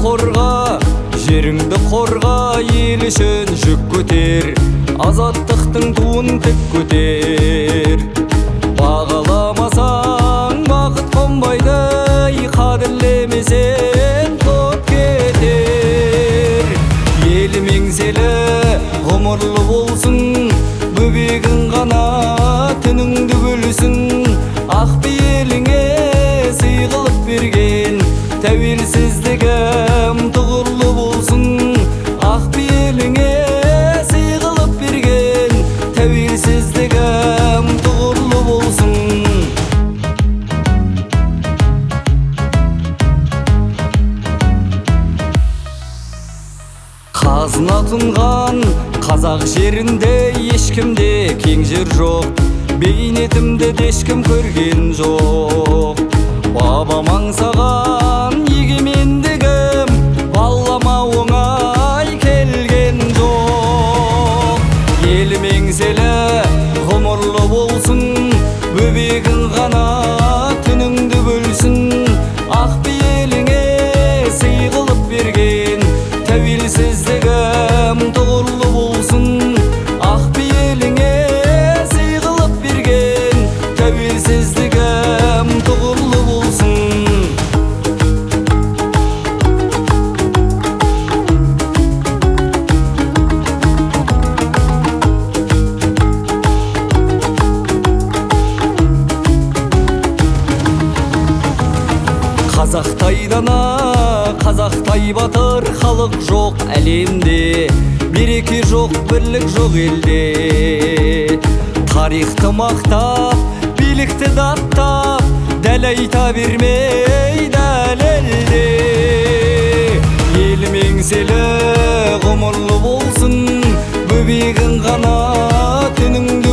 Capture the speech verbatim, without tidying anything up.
қорға, жеріңді қорға, ел үшін жүк көтер, азаттықтың туын тік көтер. Бағаламасаң бақыт қонбайды, қадірлемесең топ кетер. Елім еңселі, ғұмырлы болсын, бөбегің ғана түніңді бөлсін. Ақ пейіліңе сый қылып берген тәуелсіздігім тұғырлы болсын. Ақ пейіліңе сый қылып берген тәуелсіздігім тұғырлы болсын. Қазына тұнған қазақ жерінде ешкімде кең жер жоқ, бейнетімді ешкім көрген жоқ. Бабам аңсаған егемендігім балама оңай келген жоқ. Елім еңселі, ғұмырлы болсын, бөбегің ғана түніңді бөлсін. Ақ пейіліңе сый қылып берген тәуелсіздігім тұғырлы болсын. Ақ пейіліңе сый қылып берген тәуелсіздігім тұғырлы болсын. Қазақтай дана, қазақтай батыр халық жоқ әлемде, береке жоқ, бірлік жоқ елде. Тарихты мақтап, билікті даттап, дәл айта бермей дәлелде. Елім еңселі, ғұмырлы болсын, бөбегің ғана түнің